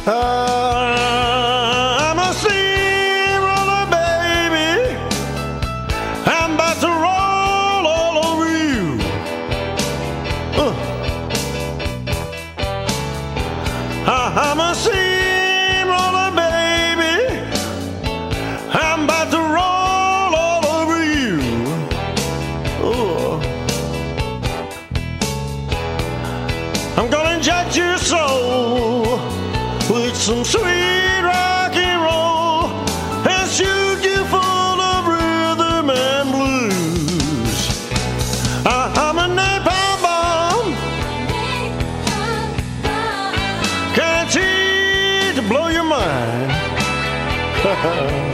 I'm a steamroller, baby. I'm about to roll all over you. I'm a steamroller, baby. I'm about to roll all over you. I'm gonna inject your soul with some sweet rock and roll and shoot you full of rhythm and blues. I'm a napalm bomb, guaranteed to blow your mind.